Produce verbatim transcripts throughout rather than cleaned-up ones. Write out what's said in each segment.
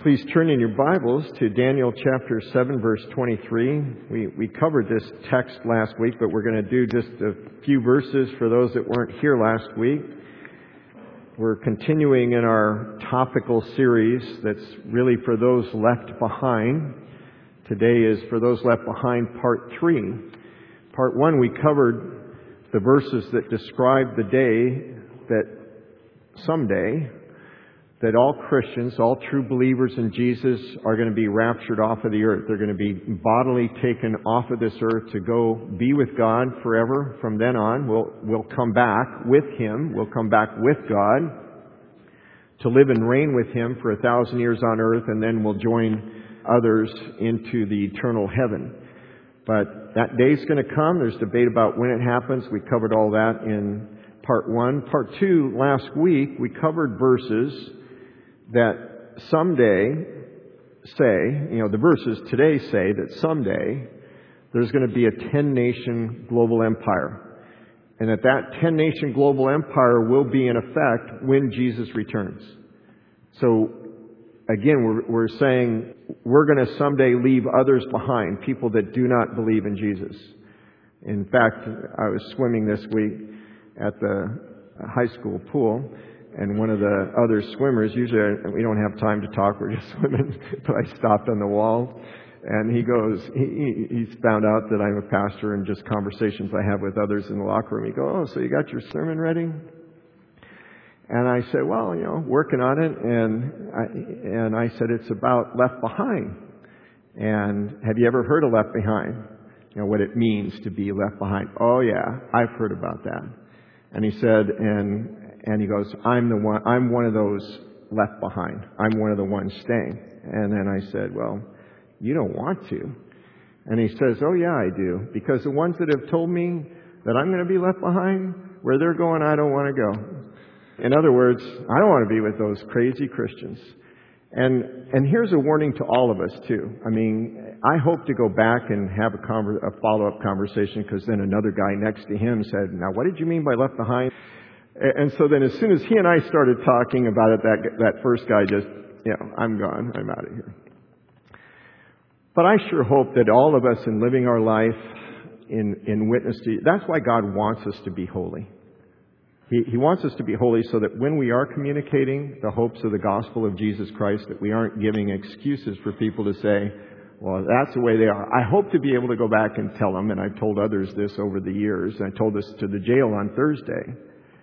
Please turn in your Bibles to Daniel chapter seven, verse twenty-three. We, we covered this text last week, but we're going to do just a few verses for those that weren't here last week. We're continuing in our topical series that's really for those left behind. Today is for those left behind, part three. Part one, we covered the verses that describe the day that someday that all Christians, all true believers in Jesus are going to be raptured off of the earth. They're going to be bodily taken off of this earth to go be with God forever. From then on, we'll, we'll come back with Him. We'll come back with God to live and reign with Him for a thousand years on earth, and then we'll join others into the eternal heaven. But that day's going to come. There's debate about when it happens. We covered all that in part one. Part two, last week, we covered verses that someday say, you know, the verses today say that someday there's going to be a ten-nation global empire. And that that ten-nation global empire will be in effect when Jesus returns. So, again, we're, we're saying we're going to someday leave others behind, people that do not believe in Jesus. In fact, I was swimming this week at the high school pool, and one of the other swimmers, usually we don't have time to talk, we're just swimming, but I stopped on the wall, and he goes, he, he's found out that I'm a pastor, and just conversations I have with others in the locker room, he goes, oh, so you got your sermon ready? And I said, well, you know, working on it, and I, and I said, it's about left behind. And have you ever heard of left behind? You know, what it means to be left behind. Oh yeah, I've heard about that. And he said, and and he goes, I'm the one, I'm one of those left behind. I'm one of the ones staying. And then I said, well, you don't want to. And he says, oh yeah, I do. Because the ones that have told me that I'm going to be left behind, where they're going, I don't want to go. In other words, I don't want to be with those crazy Christians. And and here's a warning to all of us too. I mean, I hope to go back and have a, conver- a follow-up conversation, because then another guy next to him said, now what did you mean by left behind? And so then as soon as he and I started talking about it, that that first guy just, you know, I'm gone. I'm out of here. But I sure hope that all of us in living our life in, in witness to, that's why God wants us to be holy. He, he wants us to be holy so that when we are communicating the hopes of the gospel of Jesus Christ, that we aren't giving excuses for people to say, well, that's the way they are. I hope to be able to go back and tell them, and I've told others this over the years, and I told this to the jail on Thursday.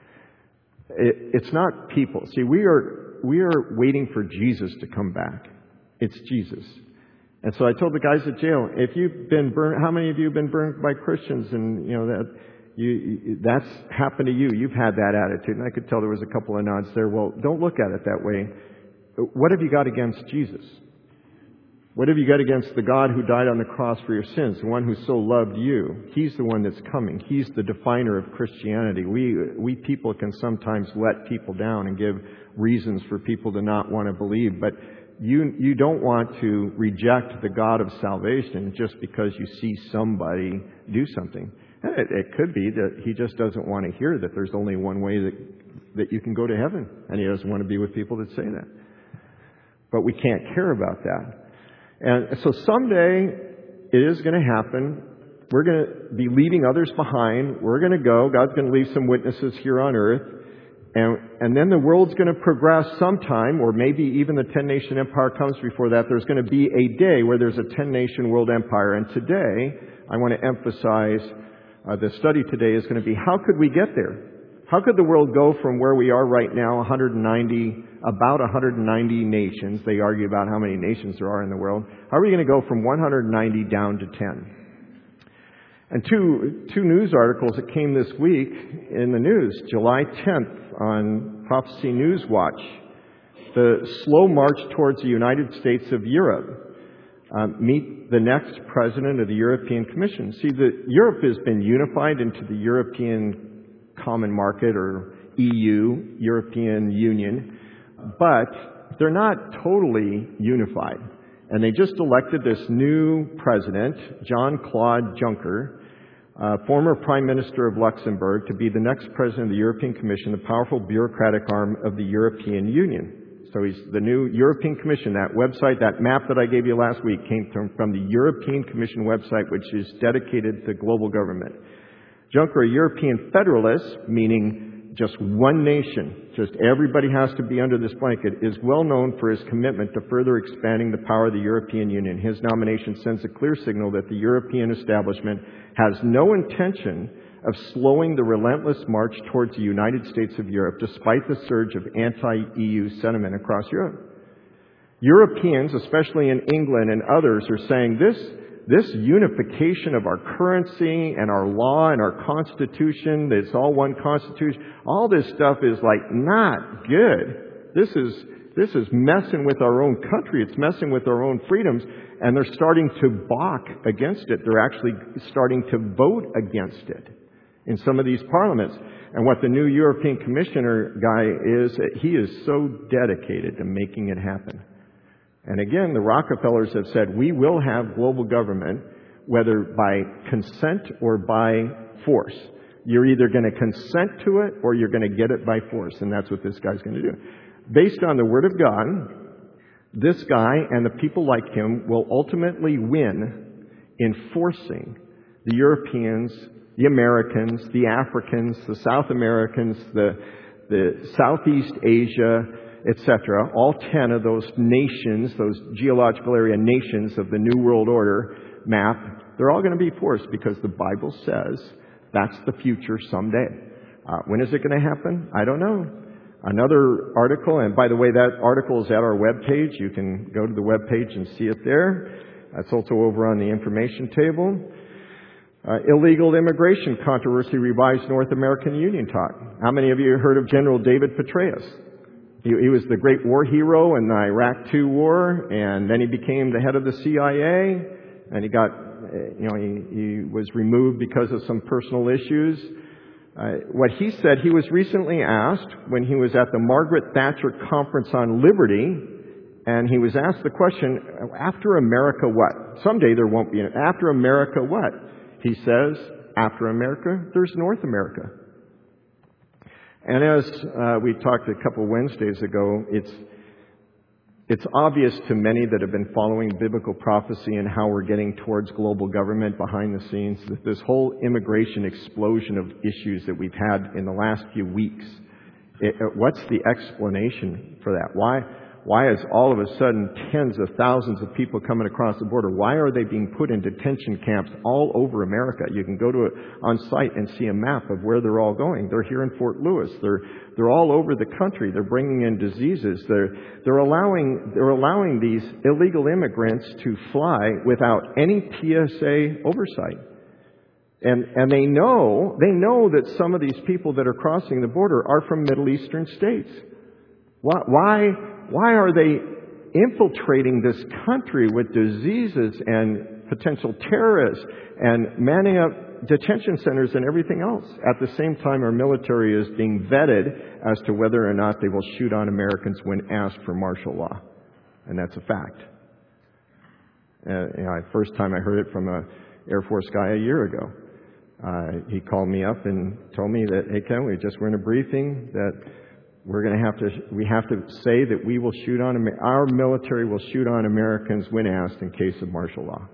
It, it's not people. See, we are we are waiting for Jesus to come back. It's Jesus. And so I told the guys at jail, if you've been burned, how many of you have been burned by Christians, and you know that you that's happened to you. You've had that attitude. And I could tell there was a couple of nods there. Well, don't look at it that way. What have you got against Jesus? What have you got against the God who died on the cross for your sins, the one who so loved you? He's the one that's coming. He's the definer of Christianity. We we people can sometimes let people down and give reasons for people to not want to believe, but you you don't want to reject the God of salvation just because you see somebody do something. It, it could be that He just doesn't want to hear that there's only one way that that you can go to heaven, and He doesn't want to be with people that say that. But we can't care about that. And so someday it is going to happen. We're going to be leaving others behind. We're going to go. God's going to leave some witnesses here on earth. And, and then the world's going to progress sometime, or maybe even the ten-nation empire comes before that. There's going to be a day where there's a ten-nation world empire. And today, I want to emphasize, uh, the study today is going to be, how could we get there? How could the world go from where we are right now, one hundred ninety, about one hundred ninety nations? They argue about how many nations there are in the world. How are we going to go from one hundred ninety down to ten? And two, two news articles that came this week in the news. July tenth on Prophecy News Watch. The slow march towards the United States of Europe. Um, meet the next president of the European Commission. See, the, Europe has been unified into the European Common Market, or E U, European Union, but they're not totally unified. And they just elected this new president, Jean-Claude Juncker, uh, former Prime Minister of Luxembourg, to be the next president of the European Commission, the powerful bureaucratic arm of the European Union. So he's the new European Commission. That website, that map that I gave you last week came from, from the European Commission website, which is dedicated to global government. Juncker, a European federalist, meaning just one nation, just everybody has to be under this blanket, is well known for his commitment to further expanding the power of the European Union. His nomination sends a clear signal that the European establishment has no intention of slowing the relentless march towards the United States of Europe, despite the surge of anti-E U sentiment across Europe. Europeans, especially in England and others, are saying this This unification of our currency and our law and our constitution, it's all one constitution, all this stuff is like not good. This is, this is messing with our own country. It's messing with our own freedoms. And they're starting to balk against it. They're actually starting to vote against it in some of these parliaments. And what the new European Commissioner guy is, he is so dedicated to making it happen. And again, the Rockefellers have said, we will have global government, whether by consent or by force. You're either going to consent to it or you're going to get it by force. And that's what this guy's going to do. Based on the Word of God, this guy and the people like him will ultimately win in forcing the Europeans, the Americans, the Africans, the South Americans, the, the Southeast Asia, et cetera, all ten of those nations, those geological area nations of the New World Order map, they're all going to be forced because the Bible says that's the future someday. Uh, when is it going to happen? I don't know. Another article, and by the way, that article is at our webpage. You can go to the webpage and see it there. That's also over on the information table. Uh, illegal immigration controversy revives North American Union talk. How many of you heard of General David Petraeus? He, he was the great war hero in the Iraq two war, and then he became the head of the C I A, and he got, you know, he, he was removed because of some personal issues. Uh, what he said, he was recently asked when he was at the Margaret Thatcher Conference on Liberty, and he was asked the question, after America what? Someday there won't be an, after America what? He says, after America, there's North America. And as uh, we talked a couple Wednesdays ago, it's it's obvious to many that have been following biblical prophecy and how we're getting towards global government behind the scenes, that this whole immigration explosion of issues that we've had in the last few weeks, it, what's the explanation for that? Why? Why is all of a sudden tens of thousands of people coming across the border? Why are they being put in detention camps all over America? You can go to it on site and see a map of where they're all going. They're here in Fort Lewis. They're they're all over the country. They're bringing in diseases. They're they're allowing they're allowing these illegal immigrants to fly without any T S A oversight. And and they know they know that some of these people that are crossing the border are from Middle Eastern states. Why why Why are they infiltrating this country with diseases and potential terrorists and manning up detention centers and everything else? At the same time, our military is being vetted as to whether or not they will shoot on Americans when asked for martial law. And that's a fact. Uh, you know, first time I heard it from an Air Force guy a year ago. Uh, he called me up and told me that, hey, Ken, we just were in a briefing that We're going to have to, we have to say that we will shoot on, our military will shoot on Americans when asked in case of martial law.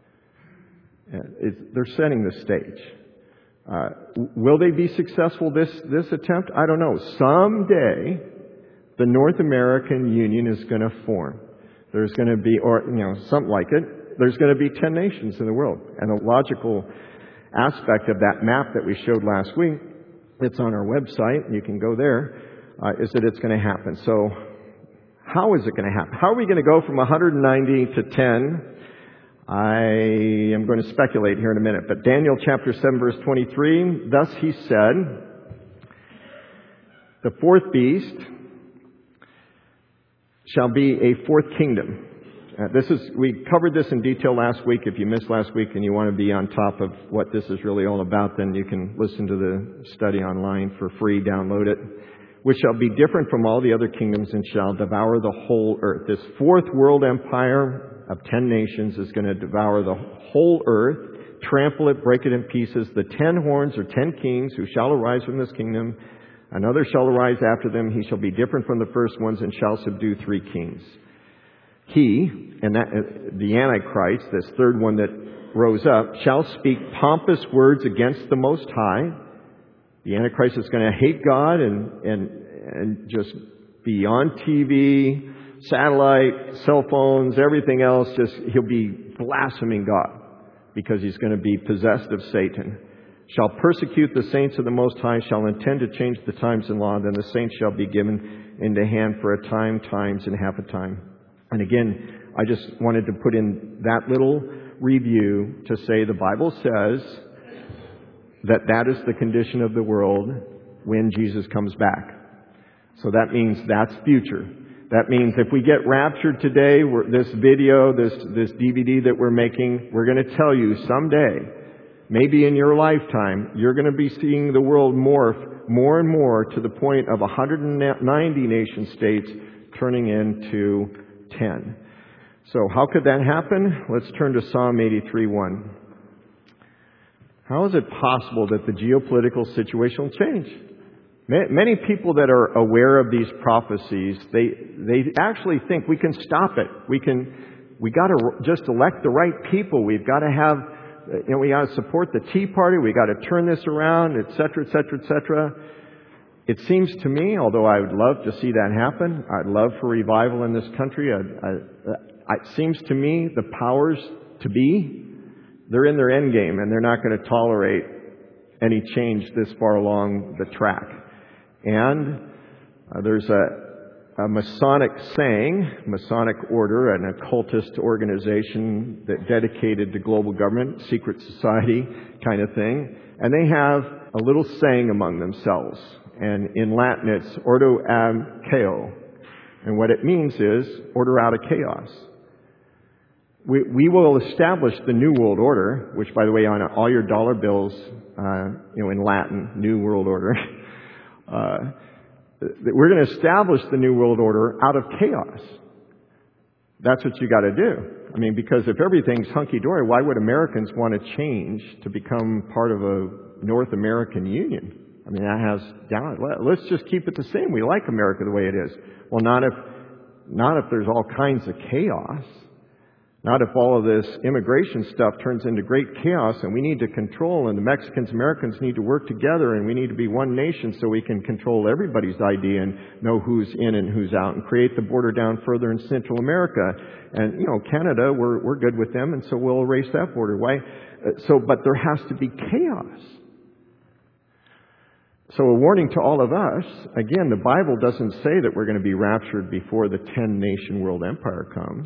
It's, they're setting the stage. Uh, will they be successful this, this attempt? I don't know. Someday, the North American Union is going to form. There's going to be, or, you know, something like it. There's going to be ten nations in the world. And a logical aspect of that map that we showed last week, it's on our website. You can go there. Uh, is that it's going to happen. So how is it going to happen? How are we going to go from one hundred ninety to ten? I am going to speculate here in a minute. But Daniel chapter seven verse twenty-three, thus he said, the fourth beast shall be a fourth kingdom. Uh, this is, we covered this in detail last week. If you missed last week and you want to be on top of what this is really all about, then you can listen to the study online for free, download it. Which shall be different from all the other kingdoms and shall devour the whole earth. This fourth world empire of ten nations is going to devour the whole earth, trample it, break it in pieces. The ten horns or ten kings who shall arise from this kingdom, Another shall arise after them. He shall be different from the first ones and shall subdue three kings. He, and that, uh, the Antichrist, this third one that rose up, shall speak pompous words against the Most High. The Antichrist is going to hate God and, and, and just be on T V, satellite, cell phones, everything else. Just, he'll be blaspheming God because he's going to be possessed of Satan. Shall persecute the saints of the Most High, shall intend to change the times and law, then the saints shall be given into hand for a time, times, and half a time. And again, I just wanted to put in that little review to say the Bible says that that is the condition of the world when Jesus comes back. So that means that's future. That means if we get raptured today, we're, this video, this, this D V D that we're making, we're going to tell you someday, maybe in your lifetime, you're going to be seeing the world morph more and more to the point of one hundred ninety nation states turning into ten. So how could that happen? Let's turn to Psalm eighty-three one. How is it possible that the geopolitical situation will change? Many people that are aware of these prophecies, they they actually think we can stop it. We can, we got to just elect the right people. We've got to have, you know, we got to support the Tea Party. We got to turn this around, et cetera, et cetera, et cetera. It seems to me, although I would love to see that happen, I'd love for revival in this country. I, I, it seems to me the powers to be, they're in their end game, and they're not going to tolerate any change this far along the track. And uh, there's a, a Masonic saying, Masonic order, an occultist organization that dedicated to global government, secret society kind of thing. And they have a little saying among themselves. And in Latin it's ordo ab chaos. And what it means is order out of chaos. We, we will establish the New World Order, which, by the way, on all your dollar bills, uh, you know, in Latin, New World Order, uh, we're going to establish the New World Order out of chaos. That's what you got to do. I mean, because if everything's hunky-dory, why would Americans want to change to become part of a North American Union? I mean, that has down. Let's just keep it the same. We like America the way it is. Well, not if, not if there's all kinds of chaos. Not if all of this immigration stuff turns into great chaos and we need to control, and the Mexicans, Americans need to work together, and we need to be one nation so we can control everybody's I D and know who's in and who's out, and create the border down further in Central America. And, you know, Canada, we're, we're good with them, and so we'll erase that border. Why? So, but there has to be chaos. So a warning to all of us, again, the Bible doesn't say that we're going to be raptured before the ten-nation world empire comes.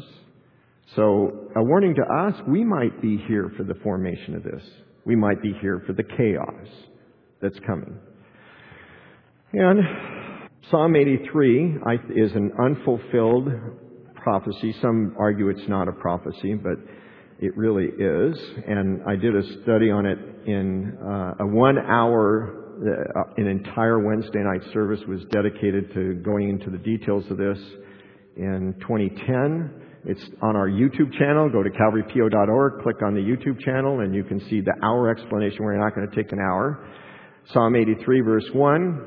So a warning to us, we might be here for the formation of this. We might be here for the chaos that's coming. And Psalm eighty-three is an unfulfilled prophecy. Some argue it's not a prophecy, but it really is. And I did a study on it in uh, a one hour, uh, an entire Wednesday night service was dedicated to going into the details of this in twenty ten. It's on our YouTube channel. Go to calvary p o dot org, click on the YouTube channel, and you can see the hour explanation. We're not going to take an hour. Psalm eighty-three, verse one.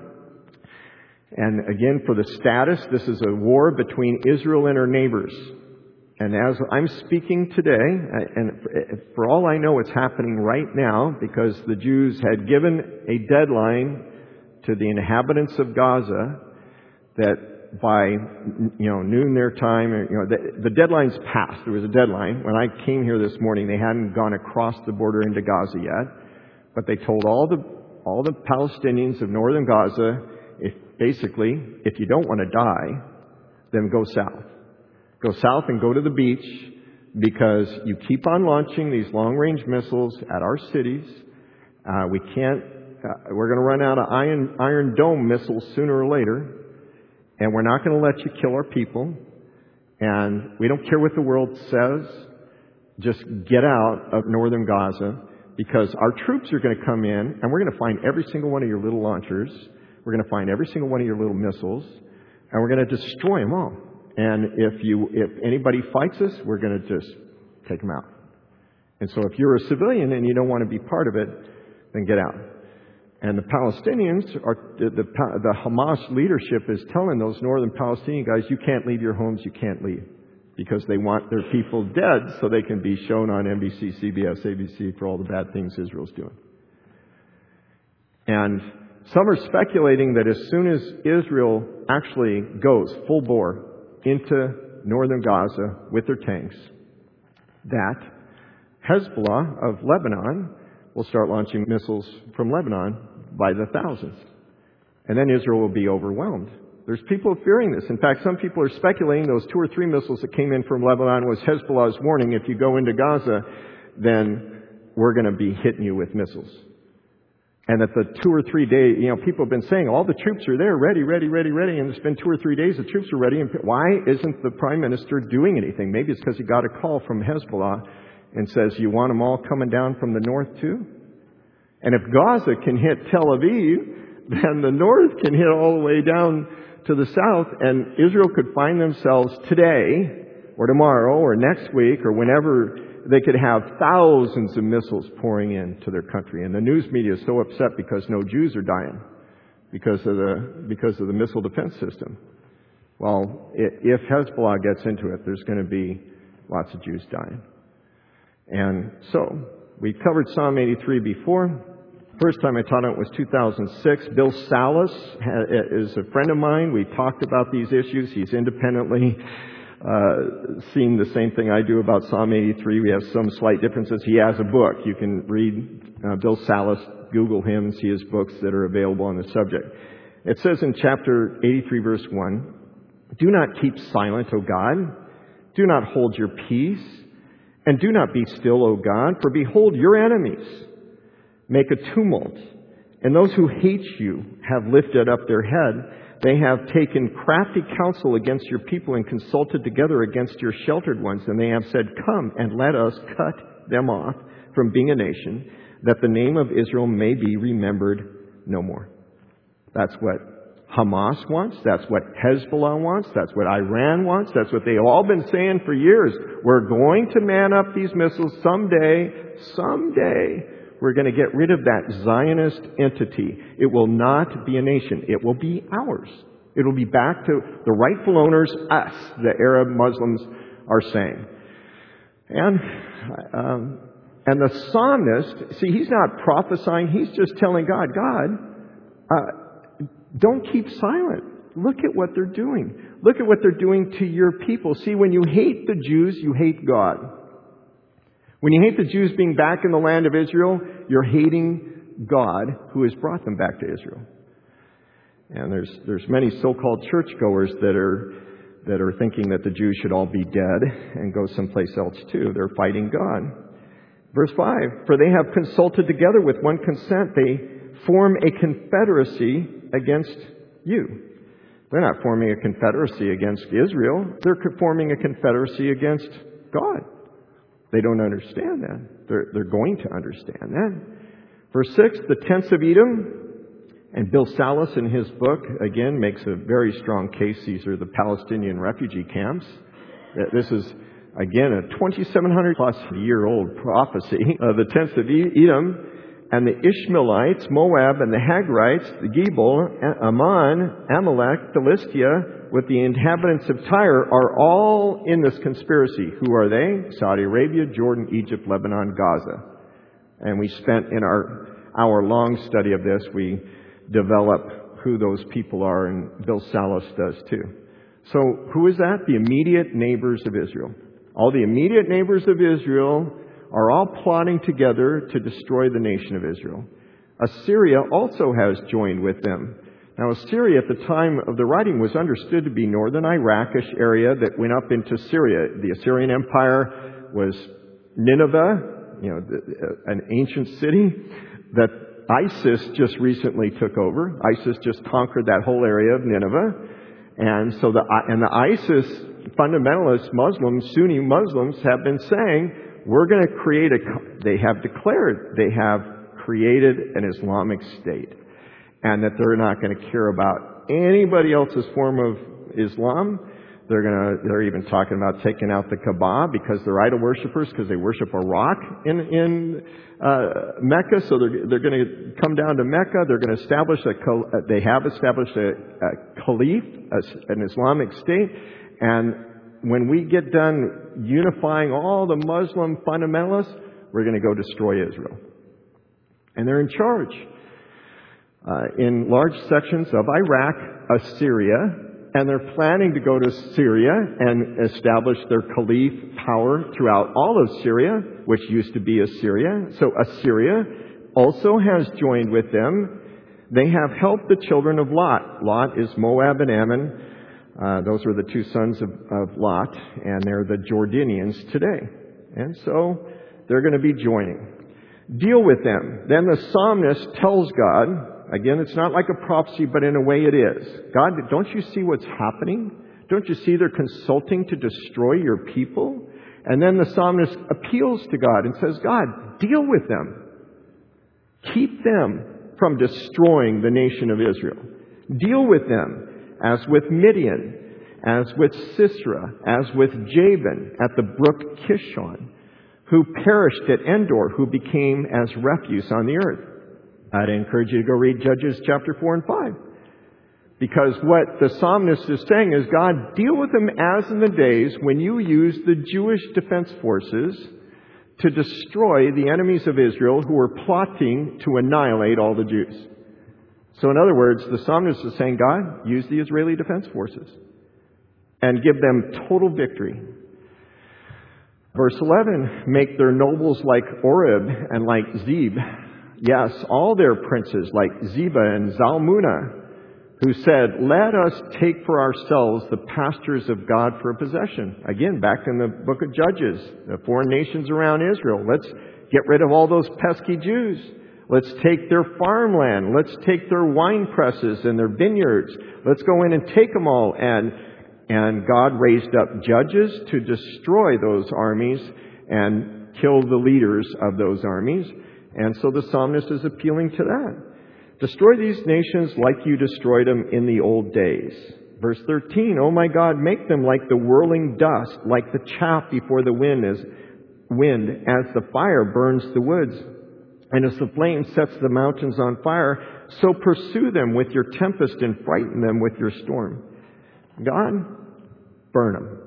And again, for the status, this is a war between Israel and her neighbors. And as I'm speaking today, and for all I know, it's happening right now because the Jews had given a deadline to the inhabitants of Gaza that by, you know, noon their time, you know, the, the deadline's passed. There was a deadline. When I came here this morning, they hadn't gone across the border into Gaza yet, but they told all the all the Palestinians of northern Gaza, if basically, if you don't want to die, then go south. Go south and go to the beach, because you keep on launching these long-range missiles at our cities. Uh, we can't. Uh, we're going to run out of Iron Iron Dome missiles sooner or later. And we're not going to let you kill our people. And we don't care what the world says. Just get out of northern Gaza, because our troops are going to come in and we're going to find every single one of your little launchers. We're going to find every single one of your little missiles, and we're going to destroy them all. And if you, if anybody fights us, we're going to just take them out. And so if you're a civilian and you don't want to be part of it, then get out. And the Palestinians, are the, the, the Hamas leadership is telling those northern Palestinian guys, you can't leave your homes, you can't leave. Because they want their people dead so they can be shown on N B C, C B S, A B C for all the bad things Israel's doing. And some are speculating that as soon as Israel actually goes full bore into northern Gaza with their tanks, that Hezbollah of Lebanon will start launching missiles from Lebanon by the thousands. And then Israel will be overwhelmed. There's people fearing this. In fact, some people are speculating those two or three missiles that came in from Lebanon was Hezbollah's warning, if you go into Gaza, then we're going to be hitting you with missiles. And that the two or three days, you know, people have been saying, all the troops are there, ready, ready, ready, ready, and it's been two or three days, the troops are ready. And why isn't the Prime Minister doing anything? Maybe it's because he got a call from Hezbollah and says, you want them all coming down from the north too? And if Gaza can hit Tel Aviv, then the north can hit all the way down to the south, and Israel could find themselves today or tomorrow or next week or whenever they could have thousands of missiles pouring into their country. And the news media is so upset because no Jews are dying because of the because of the missile defense system. Well, if Hezbollah gets into it, there's going to be lots of Jews dying. And so, we covered Psalm eighty-three before. First time I taught on it was two thousand six. Bill Salas is a friend of mine. We talked about these issues. He's independently uh, seen the same thing I do about Psalm eighty-three. We have some slight differences. He has a book. You can read uh, Bill Salas, Google him, see his books that are available on the subject. It says in chapter eighty-three, verse one, do not keep silent, O God. Do not hold your peace. And do not be still, O God, for behold, your enemies make a tumult, and those who hate you have lifted up their head. They have taken crafty counsel against your people and consulted together against your sheltered ones. And they have said, come and let us cut them off from being a nation, that the name of Israel may be remembered no more. That's what Hamas wants. That's what Hezbollah wants. That's what Iran wants. That's what they've all been saying for years. We're going to man up these missiles someday. Someday, we're going to get rid of that Zionist entity. It will not be a nation. It will be ours. It will be back to the rightful owners, us, the Arab Muslims are saying. And um, and the psalmist, see, he's not prophesying. He's just telling God, God, uh, don't keep silent. Look at what they're doing. Look at what they're doing to your people. See, when you hate the Jews, you hate God. When you hate the Jews being back in the land of Israel, you're hating God who has brought them back to Israel. And there's there's many so-called churchgoers that are that are thinking that the Jews should all be dead and go someplace else too. They're fighting God. Verse five, for they have consulted together with one consent. They form a confederacy against you. They're not forming a confederacy against Israel. They're forming a confederacy against God. They don't understand that. They're, they're going to understand that. Verse six, the tents of Edom, and Bill Salas in his book, again, makes a very strong case. These are the Palestinian refugee camps. This is, again, a twenty-seven hundred plus year old prophecy of the tents of Edom, and the Ishmaelites, Moab, and the Hagrites, the Gebal, Ammon, Amalek, Philistia, with the inhabitants of Tyre, are all in this conspiracy. Who are they? Saudi Arabia, Jordan, Egypt, Lebanon, Gaza. And we spent in our hour-long study of this, we develop who those people are, and Bill Salas does too. So who is that? The immediate neighbors of Israel. All the immediate neighbors of Israel are all plotting together to destroy the nation of Israel. Assyria also has joined with them. Now, Assyria at the time of the writing was understood to be northern Iraqish area that went up into Syria. The Assyrian Empire was Nineveh, you know, an ancient city that ISIS just recently took over. ISIS just conquered that whole area of Nineveh. And so the, and the ISIS fundamentalist Muslims, Sunni Muslims, have been saying, we're going to create a, they have declared they have created an Islamic state. And that they're not going to care about anybody else's form of Islam. They're gonna, they're even talking about taking out the Kaaba because they're idol worshippers, because they worship a rock in, in, uh, Mecca. So they're, they're gonna come down to Mecca. They're gonna establish a, they have established a, a caliph, a, an Islamic state. And when we get done unifying all the Muslim fundamentalists, we're gonna go destroy Israel. And they're in charge. Uh, in large sections of Iraq, Assyria, and they're planning to go to Syria and establish their caliph power throughout all of Syria, which used to be Assyria. So Assyria also has joined with them. They have helped the children of Lot. Lot is Moab and Ammon. Uh, those were the two sons of, of Lot, and they're the Jordanians today. And so they're going to be joining. Deal with them. Then the psalmist tells God, again, it's not like a prophecy, but in a way it is. God, don't you see what's happening? Don't you see they're consulting to destroy your people? And then the psalmist appeals to God and says, God, deal with them. Keep them from destroying the nation of Israel. Deal with them as with Midian, as with Sisera, as with Jabin at the brook Kishon, who perished at Endor, who became as refuse on the earth. I'd encourage you to go read Judges chapter four and five. Because what the psalmist is saying is, God, deal with them as in the days when you used the Jewish defense forces to destroy the enemies of Israel who were plotting to annihilate all the Jews. So in other words, the psalmist is saying, God, use the Israeli defense forces and give them total victory. Verse eleven, make their nobles like Oreb and like Zeb. Yes, all their princes like Zeba and Zalmunna, who said, let us take for ourselves the pastures of God for a possession. Again, back in the book of Judges, the foreign nations around Israel. Let's get rid of all those pesky Jews. Let's take their farmland. Let's take their wine presses and their vineyards. Let's go in and take them all. And, and God raised up judges to destroy those armies and kill the leaders of those armies. And so the psalmist is appealing to that. Destroy these nations like you destroyed them in the old days. Verse thirteen, oh my God, make them like the whirling dust, like the chaff before the wind, as wind, as the fire burns the woods, and as the flame sets the mountains on fire, so pursue them with your tempest and frighten them with your storm. God, burn them.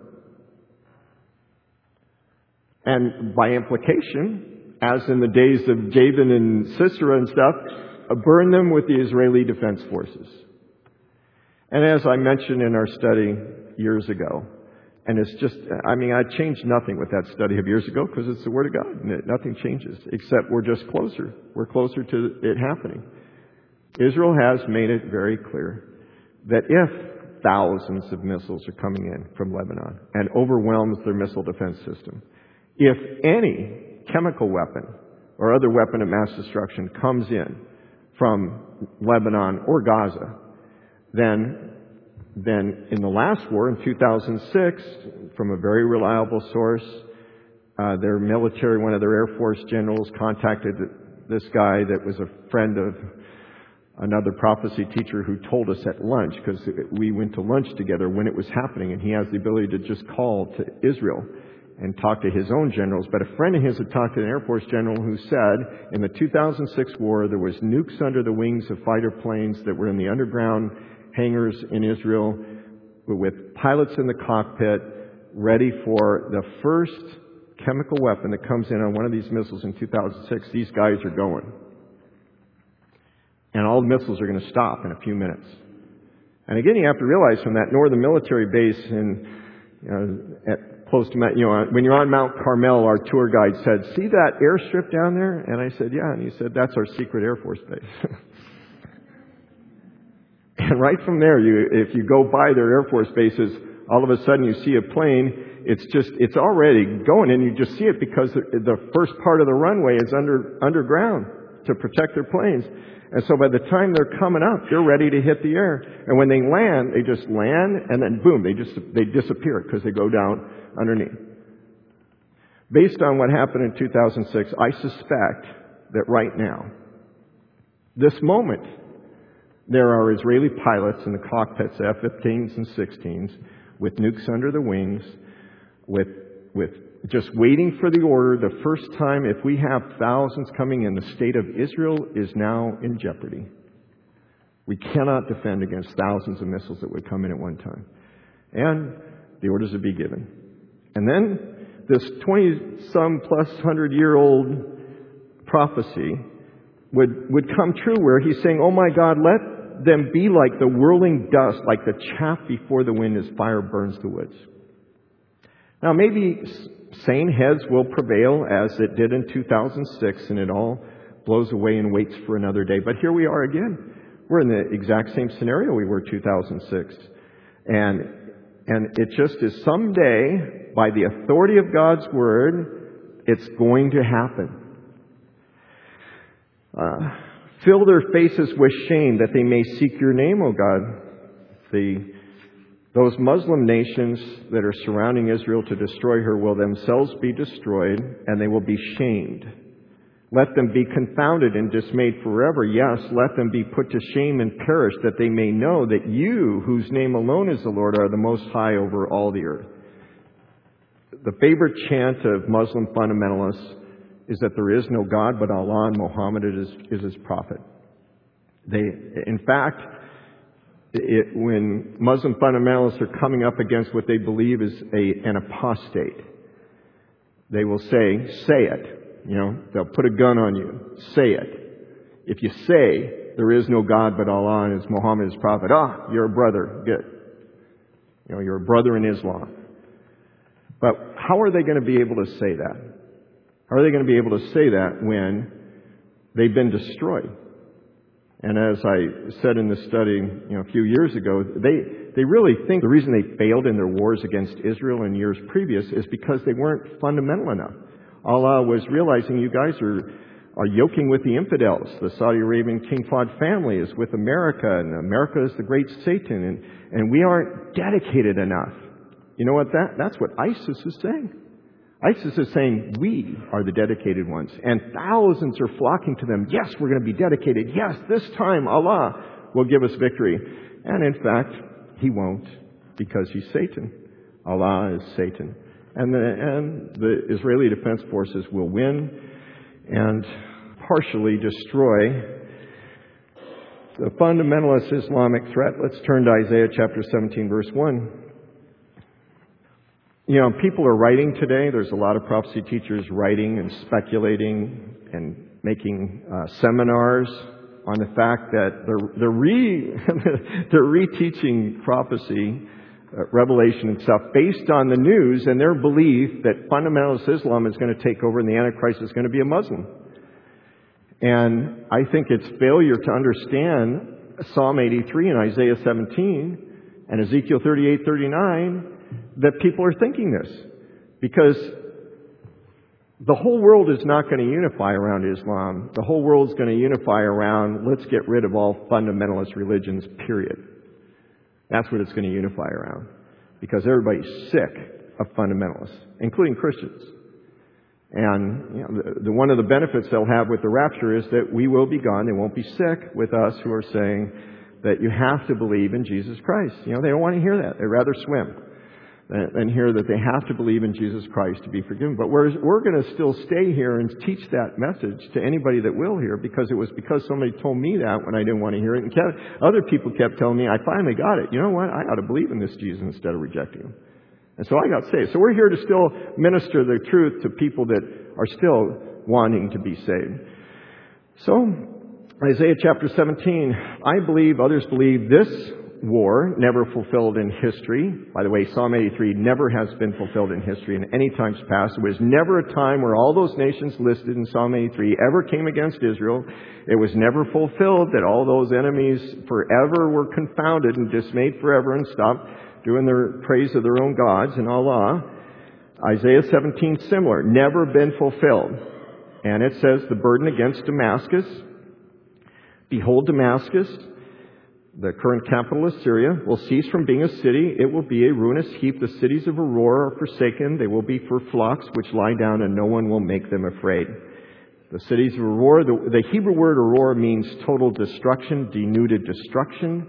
And by implication, as in the days of Jabin and Sisera and stuff, burn them with the Israeli defense forces. And as I mentioned in our study years ago, and it's just, I mean, I changed nothing with that study of years ago because it's the Word of God. And it, nothing changes, except we're just closer. We're closer to it happening. Israel has made it very clear that if thousands of missiles are coming in from Lebanon and overwhelms their missile defense system, if any chemical weapon or other weapon of mass destruction comes in from Lebanon or Gaza, then then in the last war in two thousand six, from a very reliable source, uh, their military, one of their Air Force generals contacted this guy that was a friend of another prophecy teacher who told us at lunch, because we went to lunch together when it was happening, and he has the ability to just call to Israel and talk to his own generals. But a friend of his had talked to an Air Force general who said in the two thousand six war there was nukes under the wings of fighter planes that were in the underground hangars in Israel with pilots in the cockpit ready for the first chemical weapon that comes in on one of these missiles in two thousand six. These guys are going. And all the missiles are going to stop in a few minutes. And again, you have to realize from that northern military base in, you know, at close to, you know, when you're on Mount Carmel, our tour guide said, see that airstrip down there? And I said, yeah. And he said, that's our secret Air Force base. And right from there, you, if you go by their Air Force bases, all of a sudden you see a plane. It's just, it's already going, and you just see it because the, the first part of the runway is under underground to protect their planes. And so by the time they're coming up, they're ready to hit the air. And when they land, they just land, and then boom, they just they disappear because they go down underneath. Based on what happened in two thousand six, I suspect that right now, this moment, there are Israeli pilots in the cockpits, F fifteens and sixteens, with nukes under the wings, with with just waiting for the order. The first time, if we have thousands coming in, the state of Israel is now in jeopardy. We cannot defend against thousands of missiles that would come in at one time. And the orders would be given. And then this twenty-some plus hundred-year-old prophecy would, would come true, where he's saying, oh my God, let them be like the whirling dust, like the chaff before the wind as fire burns the woods. Now maybe sane heads will prevail as it did in two thousand six, and it all blows away and waits for another day. But here we are again. We're in the exact same scenario we were two thousand six. And, and it just is someday, by the authority of God's Word, it's going to happen. Uh, fill their faces with shame that they may seek your name, O God. The Those Muslim nations that are surrounding Israel to destroy her will themselves be destroyed, and they will be shamed. Let them be confounded and dismayed forever. Yes, let them be put to shame and perish, that they may know that you, whose name alone is the Lord, are the Most High over all the earth. The favorite chant of Muslim fundamentalists is that there is no God but Allah, and Muhammad is, is his prophet. They, in fact, It, when Muslim fundamentalists are coming up against what they believe is a, an apostate, they will say, say it. You know, they'll put a gun on you. Say it. If you say there is no God but Allah and it's Muhammad his prophet, ah, you're a brother. Good. You know, you're a brother in Islam. But how are they going to be able to say that? How are they going to be able to say that when they've been destroyed? And as I said in the study, you know, a few years ago, they, they really think the reason they failed in their wars against Israel in years previous is because they weren't fundamental enough. Allah was realizing you guys are, are yoking with the infidels. The Saudi Arabian King Fahd family is with America, and America is the great Satan, and, and we aren't dedicated enough. You know what that, that's what ISIS is saying. ISIS is saying, we are the dedicated ones. And thousands are flocking to them. Yes, we're going to be dedicated. Yes, this time Allah will give us victory. And in fact, He won't, because He's Satan. Allah is Satan. And the, and the Israeli Defense Forces will win and partially destroy the fundamentalist Islamic threat. Let's turn to Isaiah chapter seventeen, verse one. You know, people are writing today. There's a lot of prophecy teachers writing and speculating and making uh, seminars on the fact that they're they're re they're reteaching prophecy, uh, Revelation and stuff based on the news and their belief that fundamentalist Islam is going to take over and the Antichrist is going to be a Muslim. And I think it's failure to understand Psalm eighty-three and Isaiah seventeen and Ezekiel thirty-eight, thirty-nine. That people are thinking this, because the whole world is not going to unify around Islam. The whole world is going to unify around, let's get rid of all fundamentalist religions, period. That's what it's going to unify around, because everybody's sick of fundamentalists, including Christians. And you know, the, the, one of the benefits they'll have with the rapture is that we will be gone. They won't be sick with us who are saying that you have to believe in Jesus Christ. You know, they don't want to hear that. They'd rather swim and hear that they have to believe in Jesus Christ to be forgiven. But we're, we're going to still stay here and teach that message to anybody that will hear, because it was because somebody told me that when I didn't want to hear it. And kept, other people kept telling me, I finally got it. You know what? I ought to believe in this Jesus instead of rejecting him. And so I got saved. So we're here to still minister the truth to people that are still wanting to be saved. So, Isaiah chapter seventeen, I believe, others believe, this war never fulfilled in history. By the way, Psalm eighty-three never has been fulfilled in history in any times past. There was never a time where all those nations listed in Psalm eighty-three ever came against Israel. It was never fulfilled that all those enemies forever were confounded and dismayed forever and stopped doing their praise of their own gods and Allah. Isaiah seventeen, similar, never been fulfilled. And it says the burden against Damascus. Behold, Damascus, the current capital of Syria, will cease from being a city. It will be a ruinous heap. The cities of Aurora are forsaken. They will be for flocks which lie down, and no one will make them afraid. The cities of Aurora, the, the Hebrew word Aurora means total destruction, denuded destruction.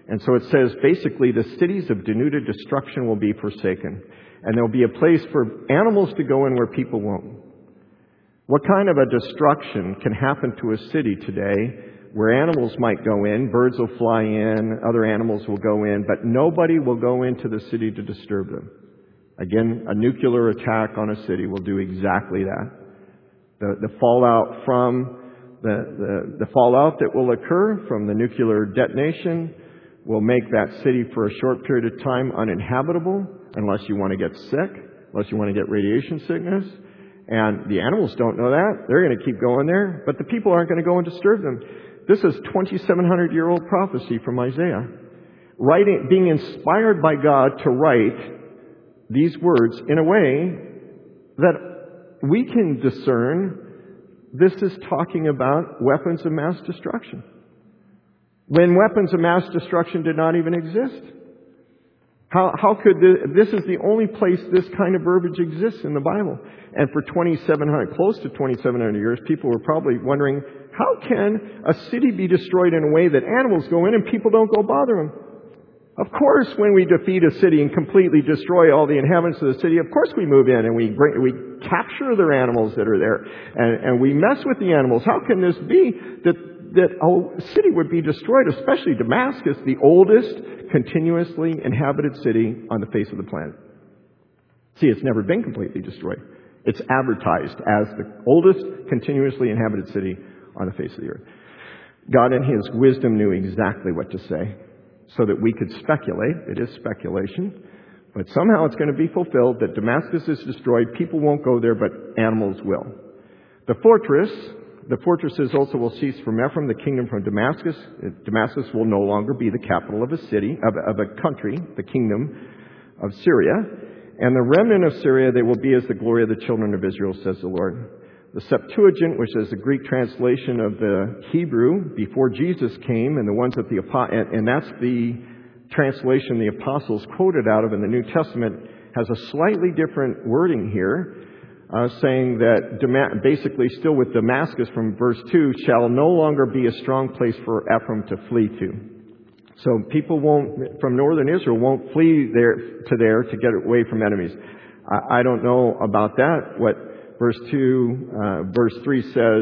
And so it says, basically, the cities of denuded destruction will be forsaken. And there'll be a place for animals to go in where people won't. What kind of a destruction can happen to a city today where animals might go in, birds will fly in, other animals will go in, but nobody will go into the city to disturb them? Again, a nuclear attack on a city will do exactly that. The, the fallout from the, the, the fallout that will occur from the nuclear detonation will make that city for a short period of time uninhabitable unless you want to get sick, unless you want to get radiation sickness. And the animals don't know that. They're going to keep going there, but the people aren't going to go and disturb them. This is twenty-seven hundred year old prophecy from Isaiah, writing, being inspired by God to write these words in a way that we can discern this is talking about weapons of mass destruction, when weapons of mass destruction did not even exist. How, how could this, this is the only place this kind of verbiage exists in the Bible. And for twenty-seven hundred, close to twenty-seven hundred years, people were probably wondering, how can a city be destroyed in a way that animals go in and people don't go bother them? Of course, when we defeat a city and completely destroy all the inhabitants of the city, of course we move in and we bring, we capture their animals that are there, and, and we mess with the animals. How can this be that that a city would be destroyed, especially Damascus, the oldest continuously inhabited city on the face of the planet? See, it's never been completely destroyed. It's advertised as the oldest continuously inhabited city on the face of the earth. God in His wisdom knew exactly what to say so that we could speculate. It is speculation. But somehow it's going to be fulfilled that Damascus is destroyed. People won't go there, but animals will. The fortress, the fortresses also will cease from Ephraim, the kingdom from Damascus. Damascus will no longer be the capital of a city, of, of a country, the kingdom of Syria. And the remnant of Syria, they will be as the glory of the children of Israel, says the Lord. The Septuagint, which is the Greek translation of the Hebrew before Jesus came, and the ones that the and that's the translation the apostles quoted out of in the New Testament, has a slightly different wording here, uh, saying that Dam- basically still with Damascus from verse two, shall no longer be a strong place for Ephraim to flee to. So people won't from northern Israel won't flee there to there to get away from enemies. I, I don't know about that. What Verse two, uh, verse three says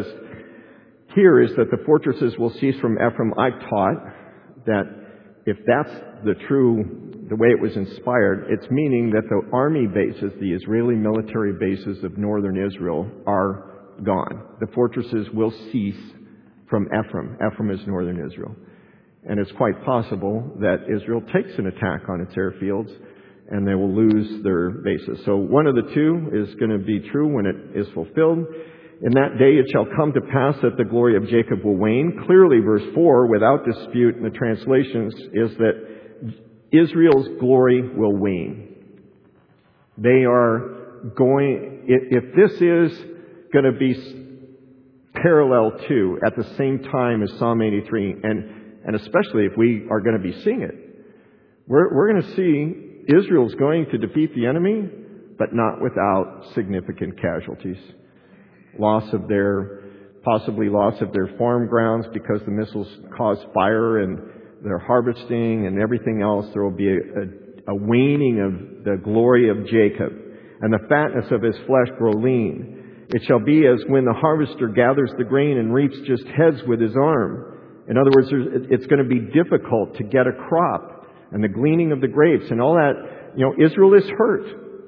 here is that the fortresses will cease from Ephraim. I've taught that if that's the true, the way it was inspired, it's meaning that the army bases, the Israeli military bases of northern Israel are gone. The fortresses will cease from Ephraim. Ephraim is northern Israel. And it's quite possible that Israel takes an attack on its airfields and they will lose their bases. So one of the two is going to be true when it is fulfilled. In that day it shall come to pass that the glory of Jacob will wane. Clearly, verse four, without dispute in the translations, is that Israel's glory will wane. They are going, if this is going to be parallel to, at the same time as Psalm eighty-three, and, and especially if we are going to be seeing it, we're, we're going to see Israel's going to defeat the enemy, but not without significant casualties. Loss of their, possibly loss of their farm grounds because the missiles cause fire and their harvesting and everything else. There will be a, a, a waning of the glory of Jacob, and the fatness of his flesh grow lean. It shall be as when the harvester gathers the grain and reaps just heads with his arm. In other words, it's going to be difficult to get a crop. And the gleaning of the grapes and all that, you know, Israel is hurt.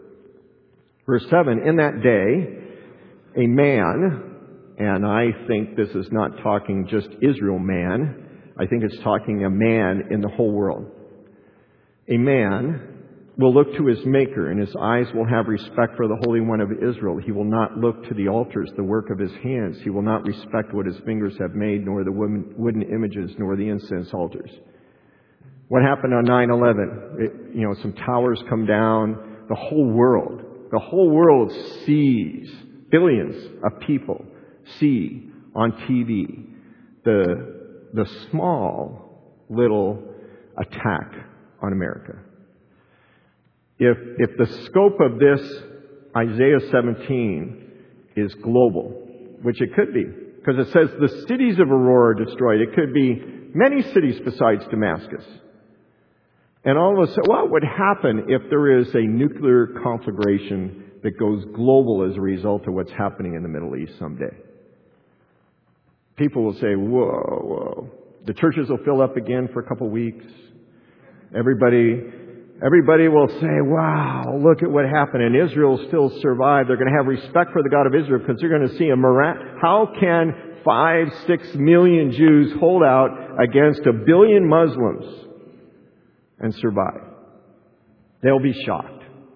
Verse seven, in that day, a man, and I think this is not talking just Israel man, I think it's talking a man in the whole world. A man will look to his Maker, and his eyes will have respect for the Holy One of Israel. He will not look to the altars, the work of his hands. He will not respect what his fingers have made, nor the wooden images, nor the incense altars. What happened on nine eleven? You know, some towers come down. The whole world, the whole world sees, billions of people see on T V the, the small little attack on America. If, if the scope of this Isaiah seventeen is global, which it could be, because it says the cities of Aurora are destroyed. It could be many cities besides Damascus. And all of a sudden, what would happen if there is a nuclear conflagration that goes global as a result of what's happening in the Middle East someday? People will say, whoa, whoa. The churches will fill up again for a couple of weeks. Everybody, everybody will say, wow, look at what happened. And Israel will still survive. They're going to have respect for the God of Israel because they're going to see a miracle. How can five, six million Jews hold out against a billion Muslims and survive? They'll be shocked.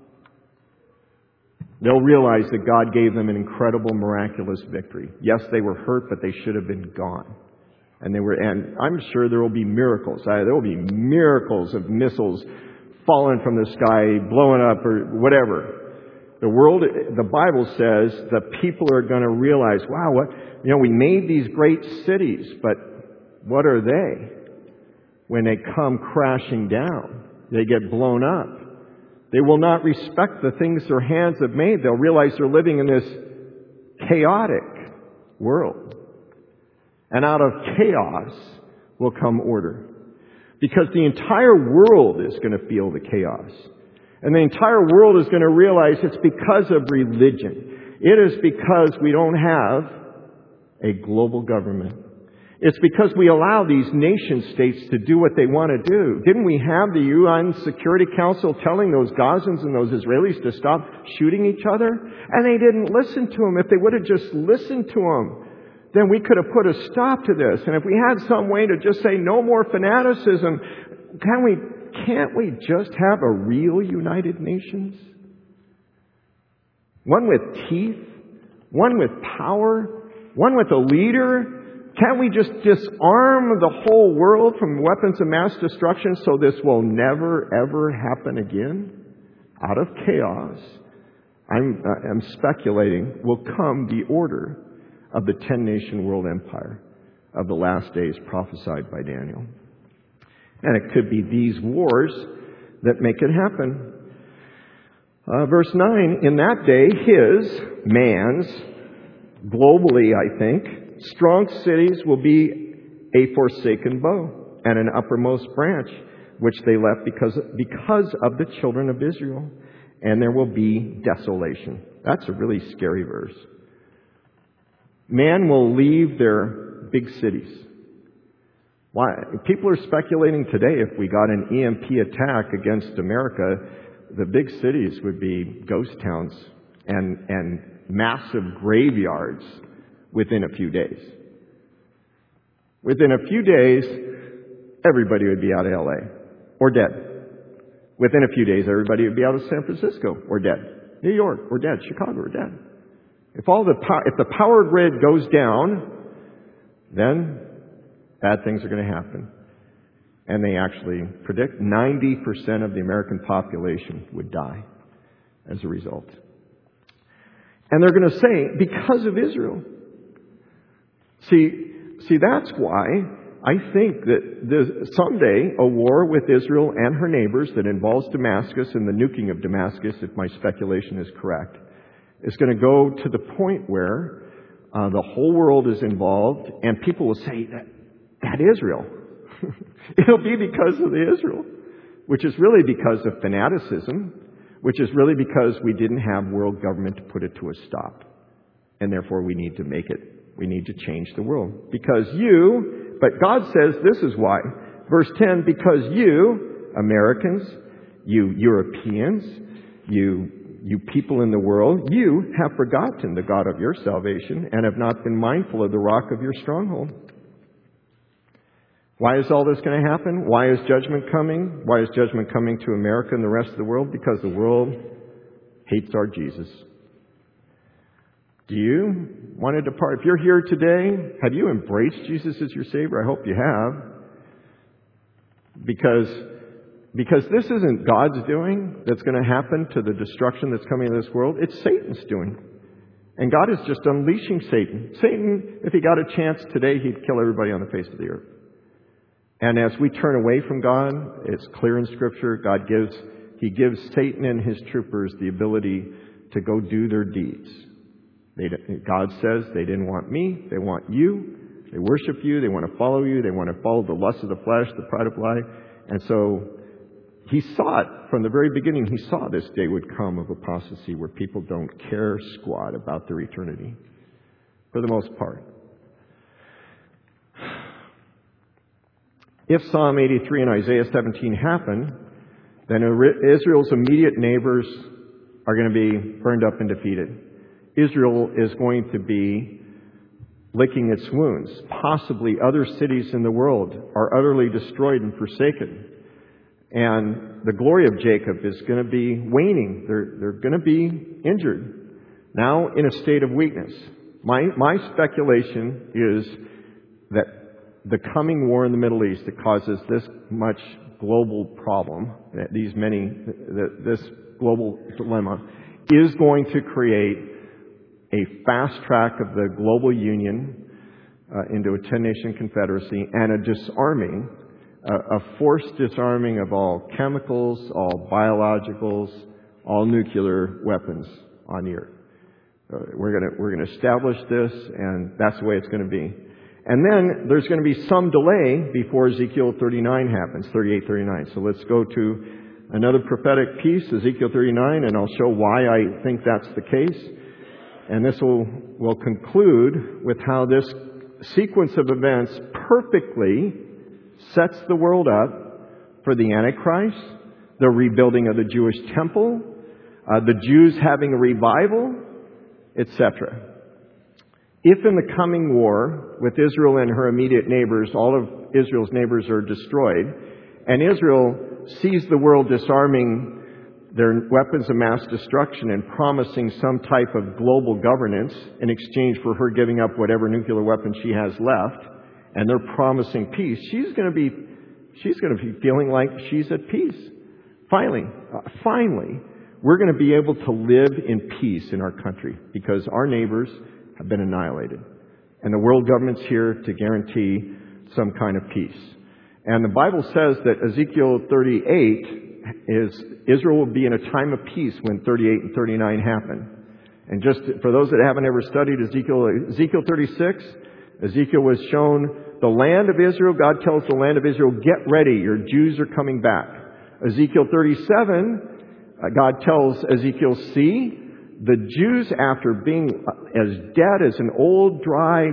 They'll realize that God gave them an incredible, miraculous victory. Yes, they were hurt, but they should have been gone. And they were, and I'm sure there will be miracles. There will be miracles of missiles falling from the sky, blowing up, or whatever. The world, the Bible says that people are going to realize, wow, what, you know, we made these great cities, but what are they when they come crashing down? They get blown up. They will not respect the things their hands have made. They'll realize they're living in this chaotic world. And out of chaos will come order. Because the entire world is going to feel the chaos. And the entire world is going to realize it's because of religion. It is because we don't have a global government. It's because we allow these nation states to do what they want to do. Didn't we have the U N Security Council telling those Gazans and those Israelis to stop shooting each other? And they didn't listen to them. If they would have just listened to them, then we could have put a stop to this. And if we had some way to just say no more fanaticism, can we, can't we just have a real United Nations? One with teeth, one with power, one with a leader. Can't we just disarm the whole world from weapons of mass destruction so this will never, ever happen again? Out of chaos, I'm, I'm speculating, will come the order of the ten-nation world empire of the last days prophesied by Daniel. And it could be these wars that make it happen. Uh, verse nine, in that day, his, man's, globally, I think, strong cities will be a forsaken bow and an uppermost branch, which they left because, because of the children of Israel. And there will be desolation. That's a really scary verse. Man will leave their big cities. Why? People are speculating today if we got an E M P attack against America, the big cities would be ghost towns and, and massive graveyards within a few days. Within a few days, everybody would be out of L A or dead. Within a few days, everybody would be out of San Francisco or dead. New York or dead. Chicago or dead. If all the pow- if the power grid goes down, then bad things are going to happen. And they actually predict ninety percent of the American population would die as a result. And they're going to say, because of Israel. See, see, that's why I think that there's someday a war with Israel and her neighbors that involves Damascus and the nuking of Damascus, if my speculation is correct, is going to go to the point where uh, the whole world is involved and people will say, that, that Israel. It'll be because of the Israel, which is really because of fanaticism, which is really because we didn't have world government to put it to a stop. And therefore we need to make it. We need to change the world. Because you, but God says this is why. Verse ten, because you, Americans, you Europeans, you, you people in the world, you have forgotten the God of your salvation and have not been mindful of the rock of your stronghold. Why is all this going to happen? Why is judgment coming? Why is judgment coming to America and the rest of the world? Because the world hates our Jesus. Do you want to depart? If you're here today, have you embraced Jesus as your Savior? I hope you have. Because, because this isn't God's doing that's going to happen to the destruction that's coming in this world. It's Satan's doing. And God is just unleashing Satan. Satan, if he got a chance today, he'd kill everybody on the face of the earth. And as we turn away from God, it's clear in Scripture, God gives, He gives Satan and his troopers the ability to go do their deeds. They, God says they didn't want me, they want you. They worship you, they want to follow you, they want to follow the lust of the flesh, the pride of life. And so he saw it from the very beginning. He saw this day would come of apostasy where people don't care squat about their eternity, for the most part. If Psalm eighty-three and Isaiah seventeen happen, then Israel's immediate neighbors are going to be burned up and defeated. Israel is going to be licking its wounds. Possibly other cities in the world are utterly destroyed and forsaken. And the glory of Jacob is going to be waning. They're, they're going to be injured. Now in a state of weakness. My, my speculation is that the coming war in the Middle East that causes this much global problem, that these many, that this global dilemma, is going to create a fast track of the global union uh, into a ten-nation confederacy and a disarming, uh, a forced disarming of all chemicals, all biologicals, all nuclear weapons on the earth. Uh, we're going to we're going to establish this, and that's the way it's going to be. And then there's going to be some delay before Ezekiel thirty-nine happens, thirty-eight, thirty-nine. So let's go to another prophetic piece, Ezekiel thirty-nine, and I'll show why I think that's the case. And this will, will conclude with how this sequence of events perfectly sets the world up for the Antichrist, the rebuilding of the Jewish temple, uh, the Jews having a revival, et cetera. If in the coming war with Israel and her immediate neighbors, all of Israel's neighbors are destroyed, and Israel sees the world disarming their weapons of mass destruction and promising some type of global governance in exchange for her giving up whatever nuclear weapons she has left, and they're promising peace, she's going to be she's going to be feeling like she's at peace. Finally, uh, finally, we're going to be able to live in peace in our country because our neighbors have been annihilated. And the world government's here to guarantee some kind of peace. And the Bible says that Ezekiel thirty-eight is Israel will be in a time of peace when thirty-eight and thirty-nine happen. And just for those that haven't ever studied Ezekiel, Ezekiel thirty-six, Ezekiel was shown the land of Israel. God tells the land of Israel, get ready, your Jews are coming back. Ezekiel thirty-seven, God tells Ezekiel, see, the Jews, after being as dead as an old, dry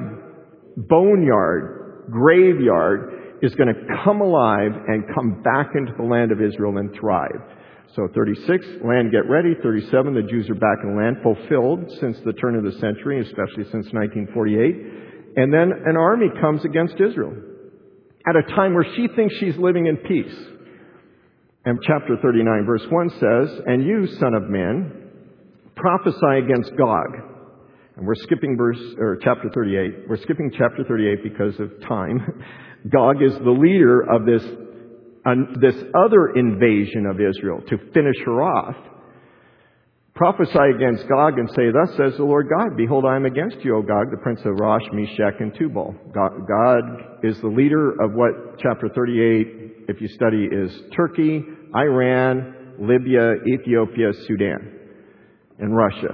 boneyard, graveyard, is going to come alive and come back into the land of Israel and thrive. So thirty-six, land get ready. thirty-seven, the Jews are back in the land, fulfilled since the turn of the century, especially since nineteen forty-eight. And then an army comes against Israel at a time where she thinks she's living in peace. And chapter thirty-nine, verse one says, and you, son of man, prophesy against Gog. And we're skipping verse or chapter thirty-eight. We're skipping chapter thirty-eight because of time. Gog is the leader of this uh, this other invasion of Israel to finish her off. Prophesy against Gog and say, thus says the Lord God, behold, I am against you, O Gog, the prince of Rosh, Meshech, and Tubal. God, God is the leader of what chapter thirty-eight, if you study, is Turkey, Iran, Libya, Ethiopia, Sudan, and Russia.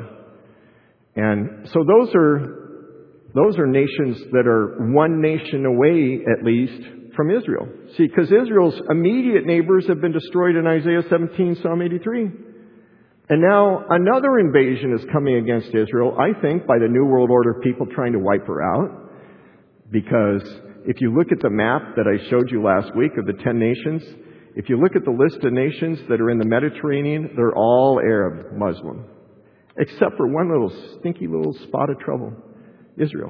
And so those are those are nations that are one nation away, at least, from Israel. See, because Israel's immediate neighbors have been destroyed in Isaiah seventeen, Psalm eighty-three. And now another invasion is coming against Israel, I think, by the New World Order people trying to wipe her out. Because if you look at the map that I showed you last week of the ten nations, if you look at the list of nations that are in the Mediterranean, they're all Arab, Muslim. Except for one little stinky little spot of trouble, Israel.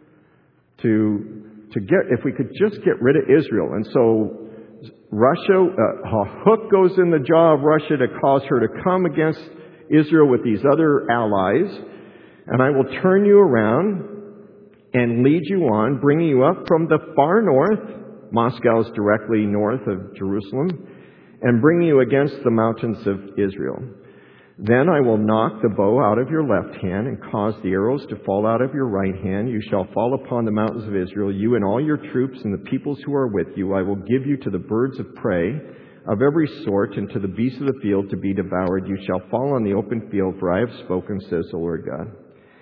To to get, if we could just get rid of Israel. And so Russia, uh, a hook goes in the jaw of Russia to cause her to come against Israel with these other allies. And I will turn you around and lead you on, bringing you up from the far north. Moscow is directly north of Jerusalem. And bring you against the mountains of Israel. Then I will knock the bow out of your left hand and cause the arrows to fall out of your right hand. You shall fall upon the mountains of Israel, you and all your troops and the peoples who are with you. I will give you to the birds of prey of every sort and to the beasts of the field to be devoured. You shall fall on the open field, for I have spoken, says the Lord God.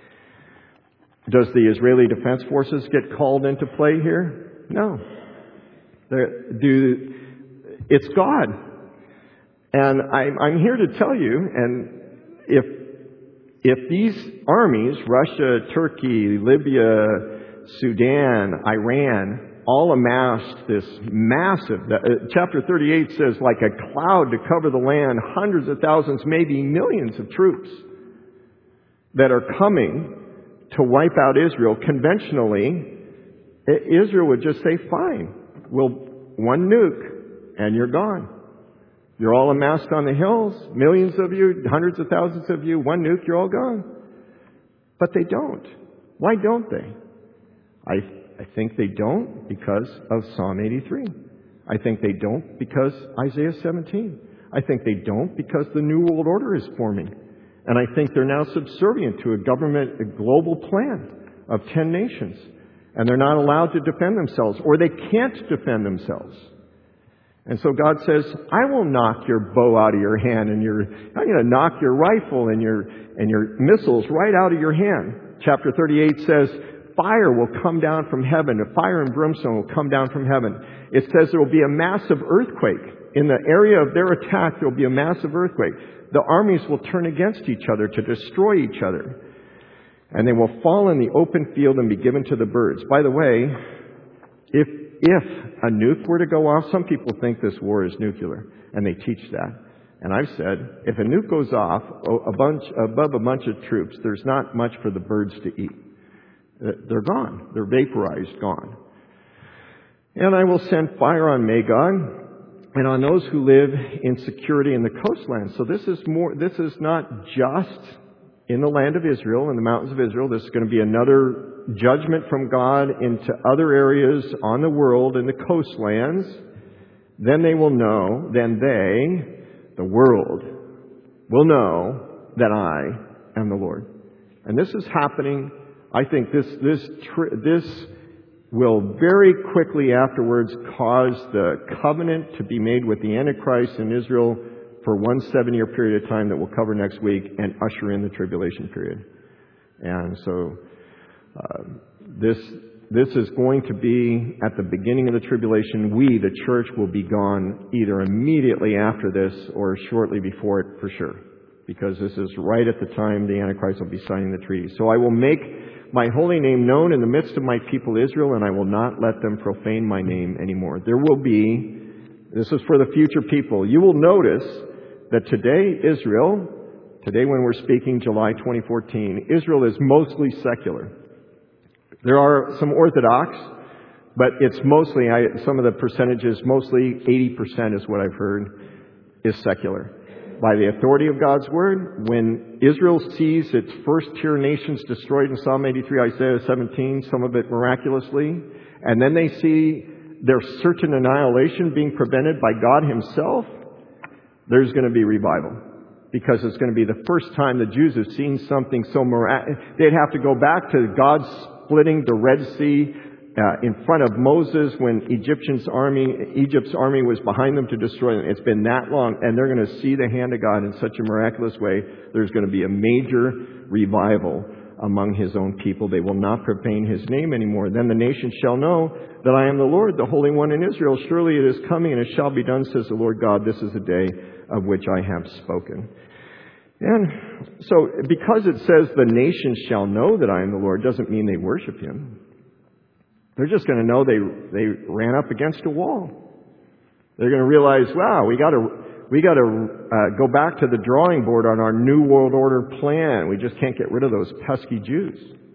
Does the Israeli Defense Forces get called into play here? No. They're, do, it's God. And I'm, I'm here to tell you, and if, if these armies, Russia, Turkey, Libya, Sudan, Iran, all amassed this massive, uh, chapter thirty-eight says, like a cloud to cover the land, hundreds of thousands, maybe millions of troops that are coming to wipe out Israel. Conventionally, Israel would just say, fine, we'll one nuke and you're gone. You're all amassed on the hills, millions of you, hundreds of thousands of you, one nuke, you're all gone. But they don't. Why don't they? I I think they don't because of Psalm eighty-three. I think they don't because Isaiah seventeen. I think they don't because the New World Order is forming. And I think they're now subservient to a government, a global plan of ten nations. And they're not allowed to defend themselves, or they can't defend themselves. And so God says, I will knock your bow out of your hand, and your, I'm going to knock your rifle and your, and your missiles right out of your hand. Chapter thirty-eight says, fire will come down from heaven. A fire and brimstone will come down from heaven. It says there will be a massive earthquake. In the area of their attack, there will be a massive earthquake. The armies will turn against each other to destroy each other. And they will fall in the open field and be given to the birds. By the way, if, if a nuke were to go off, some people think this war is nuclear, and they teach that. And I've said, if a nuke goes off a bunch, above a bunch of troops, there's not much for the birds to eat. They're gone. They're vaporized, gone. And I will send fire on Magog and on those who live in security in the coastlands. So this is more, this is not just in the land of Israel, in the mountains of Israel. This is going to be another judgment from God into other areas on the world in the coastlands. Then they will know, then they, the world, will know that I am the Lord. And this is happening. I think this, this, this will very quickly afterwards cause the covenant to be made with the Antichrist in Israel for one seven-year period of time that we'll cover next week and usher in the tribulation period. And so uh, this this is going to be at the beginning of the tribulation. We, the church, will be gone either immediately after this or shortly before it for sure, because this is right at the time the Antichrist will be signing the treaty. So I will make my holy name known in the midst of my people Israel, and I will not let them profane my name anymore. There will be, this is for the future people, you will notice that today Israel, today when we're speaking July twenty fourteen, Israel is mostly secular. There are some Orthodox, but it's mostly, I, some of the percentages, mostly eighty percent is what I've heard, is secular. By the authority of God's Word, when Israel sees its first-tier nations destroyed in Psalm eighty-three, Isaiah seventeen, some of it miraculously, and then they see their certain annihilation being prevented by God Himself, there's going to be revival. Because it's going to be the first time the Jews have seen something so miraculous. They'd have to go back to God splitting the Red Sea uh, in front of Moses when Egyptian's army, Egypt's army was behind them to destroy them. It's been that long, and they're going to see the hand of God in such a miraculous way. There's going to be a major revival among His own people. They will not profane His name anymore. Then the nations shall know that I am the Lord, the Holy One in Israel. Surely it is coming, and it shall be done, says the Lord God. This is the day of which I have spoken. And so, because it says the nations shall know that I am the Lord, doesn't mean they worship Him. They're just going to know they they ran up against a wall. They're going to realize, wow, we got to we got to uh, go back to the drawing board on our New World Order plan. We just can't get rid of those pesky Jews,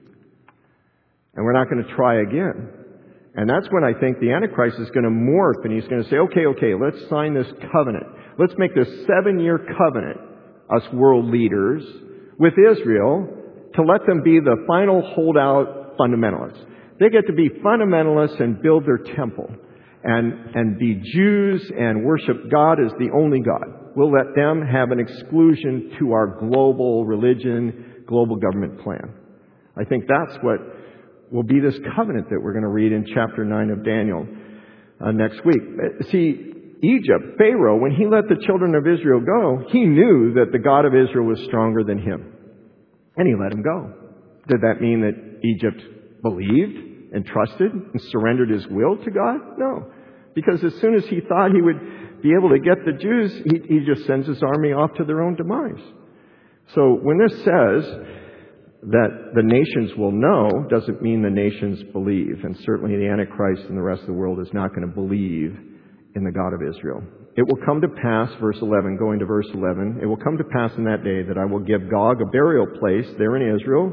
and we're not going to try again. And that's when I think the Antichrist is going to morph, and he's going to say, okay, okay, let's sign this covenant. Let's make this seven-year covenant, us world leaders, with Israel, to let them be the final holdout fundamentalists. They get to be fundamentalists and build their temple and, and be Jews and worship God as the only God. We'll let them have an exclusion to our global religion, global government plan. I think that's what will be this covenant that we're going to read in chapter nine of Daniel uh, next week. See, Egypt, Pharaoh, when he let the children of Israel go, he knew that the God of Israel was stronger than him. And he let him go. Did that mean that Egypt believed and trusted and surrendered his will to God? No. Because as soon as he thought he would be able to get the Jews, he, he just sends his army off to their own demise. So when this says that the nations will know, doesn't mean the nations believe. And certainly the Antichrist and the rest of the world is not going to believe in the God of Israel. It will come to pass, verse eleven, going to verse eleven, it will come to pass in that day that I will give Gog a burial place there in Israel,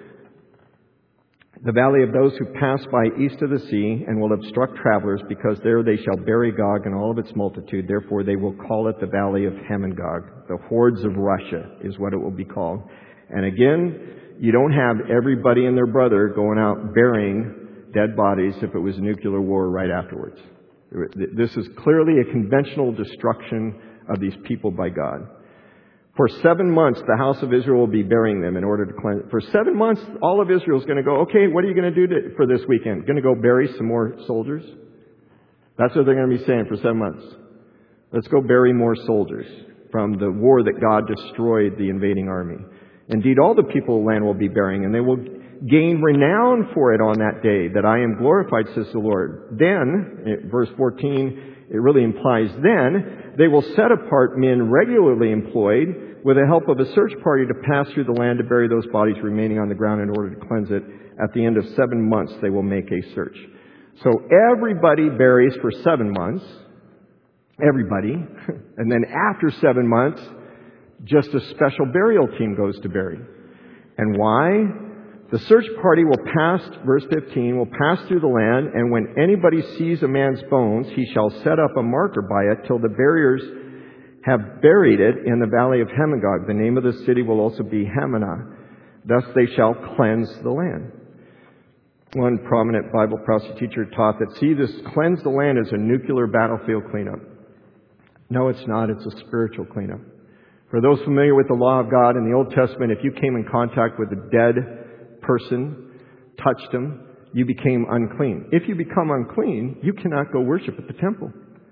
the valley of those who pass by east of the sea, and will obstruct travelers, because there they shall bury Gog and all of its multitude. Therefore they will call it the valley of Hamongog. The hordes of Russia is what it will be called. And again, you don't have everybody and their brother going out burying dead bodies if it was a nuclear war right afterwards. This is clearly a conventional destruction of these people by God. For seven months, the house of Israel will be burying them in order to cleanse. For seven months, all of Israel is going to go, okay, what are you going to do to, for this weekend? Going to go bury some more soldiers? That's what they're going to be saying for seven months. Let's go bury more soldiers from the war that God destroyed the invading army. Indeed, all the people of the land will be burying, and they will gain renown for it on that day, that I am glorified, says the Lord. Then, verse fourteen, it really implies then, they will set apart men regularly employed with the help of a search party to pass through the land to bury those bodies remaining on the ground in order to cleanse it. At the end of seven months, they will make a search. So everybody buries for seven months. Everybody. And then after seven months, just a special burial team goes to bury. And why? The search party will pass, verse fifteen, will pass through the land, and when anybody sees a man's bones, he shall set up a marker by it till the buriers have buried it in the valley of Hamongog. The name of the city will also be Hamanah. Thus they shall cleanse the land. One prominent Bible prophecy teacher taught that, see, this cleanse the land is a nuclear battlefield cleanup. No, it's not. It's a spiritual cleanup. For those familiar with the law of God in the Old Testament, if you came in contact with a dead person, touched him, you became unclean. If you become unclean, you cannot go worship at the temple.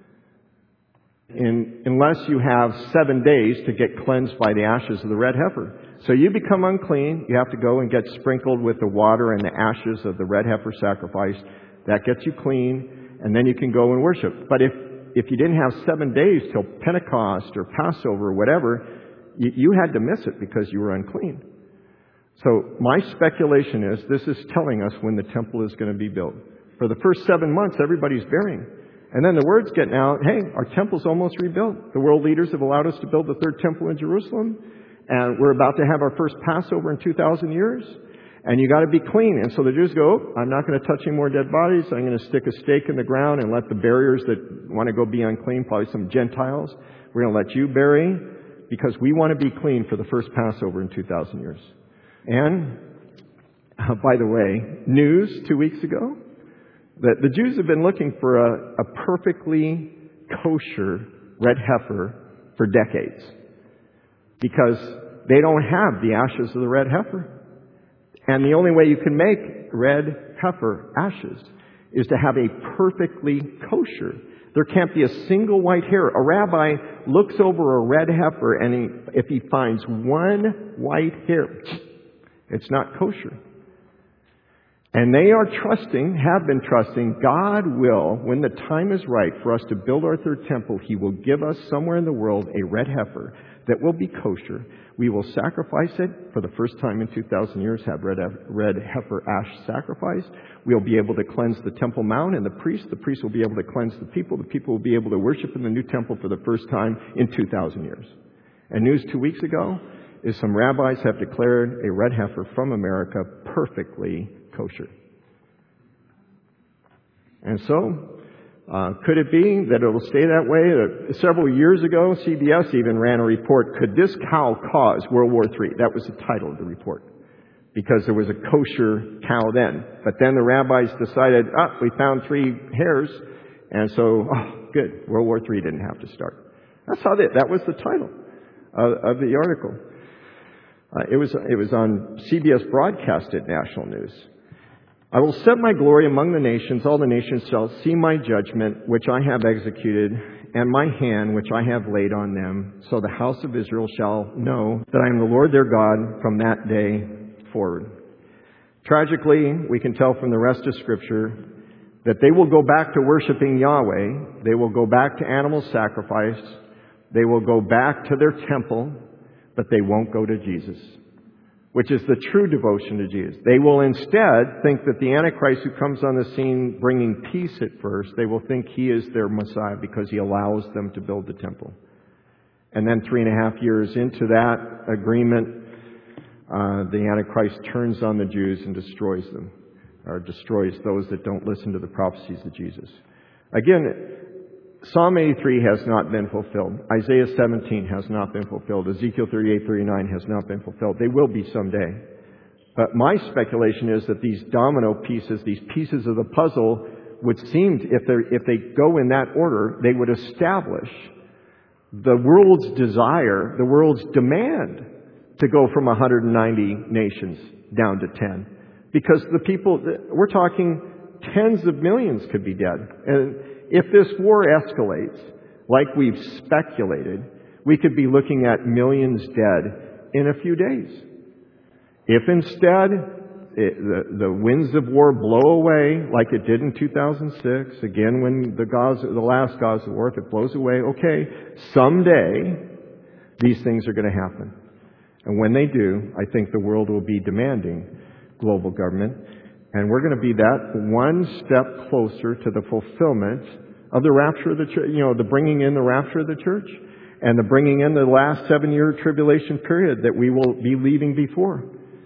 In, unless you have seven days to get cleansed by the ashes of the red heifer. So you become unclean, you have to go and get sprinkled with the water and the ashes of the red heifer sacrifice. That gets you clean, and then you can go and worship. But if If you didn't have seven days till Pentecost or Passover or whatever, you, you had to miss it because you were unclean. So my speculation is this is telling us when the temple is going to be built. For the first seven months, everybody's burying. And then the word's getting out, hey, our temple's almost rebuilt. The world leaders have allowed us to build the third temple in Jerusalem. And we're about to have our first Passover in two thousand years. And you got to be clean. And so the Jews go, oh, I'm not going to touch any more dead bodies. I'm going to stick a stake in the ground and let the buriers that want to go be unclean, probably some Gentiles, we're going to let you bury because we want to be clean for the first Passover in two thousand years. And, uh, by the way, news two weeks ago, that the Jews have been looking for a, a perfectly kosher red heifer for decades because they don't have the ashes of the red heifer. And the only way you can make red heifer ashes is to have a perfectly kosher. There can't be a single white hair. A rabbi looks over a red heifer, and he, if he finds one white hair, it's not kosher. And they are trusting, have been trusting, God will, when the time is right for us to build our third temple, He will give us somewhere in the world a red heifer that will be kosher. We will sacrifice it for the first time in two thousand years, have red, red heifer ash sacrificed. We'll be able to cleanse the Temple Mount and the priest. The priest will be able to cleanse the people. The people will be able to worship in the new temple for the first time in two thousand years. And news two weeks ago is some rabbis have declared a red heifer from America perfectly kosher. And so, Uh, could it be that it will stay that way? Uh, several years ago, C B S even ran a report, Could This Cow Cause World War Three? That was the title of the report. Because there was a kosher cow then. But then the rabbis decided, ah, we found three hairs. And so, oh, good, World War Three didn't have to start. That's how they, that was the title of, of the article. Uh, it was it was on C B S broadcasted national news. I will set my glory among the nations. All the nations shall see my judgment, which I have executed, and my hand, which I have laid on them. So the house of Israel shall know that I am the Lord their God from that day forward. Tragically, we can tell from the rest of Scripture that they will go back to worshiping Yahweh. They will go back to animal sacrifice. They will go back to their temple, but they won't go to Jesus, which is the true devotion to Jesus. They will instead think that the Antichrist who comes on the scene bringing peace at first, they will think he is their Messiah because he allows them to build the temple. And then three and a half years into that agreement, uh, the Antichrist turns on the Jews and destroys them, or destroys those that don't listen to the prophecies of Jesus. Again, Psalm eighty-three has not been fulfilled. Isaiah seventeen has not been fulfilled. Ezekiel thirty-eight, thirty-nine has not been fulfilled. They will be someday. But my speculation is that these domino pieces, these pieces of the puzzle, would seem, to, if, if they go in that order, they would establish the world's desire, the world's demand to go from one hundred ninety nations down to ten. Because the people, we're talking tens of millions could be dead. And if this war escalates, like we've speculated, we could be looking at millions dead in a few days. If instead it, the, the winds of war blow away, like it did in two thousand six, again when the Gaza, the last Gaza war, if it blows away, okay, someday these things are going to happen. And when they do, I think the world will be demanding global government. And we're going to be that one step closer to the fulfillment of the rapture of the church, you know, the bringing in the rapture of the church and the bringing in the last seven-year tribulation period that we will be leaving before.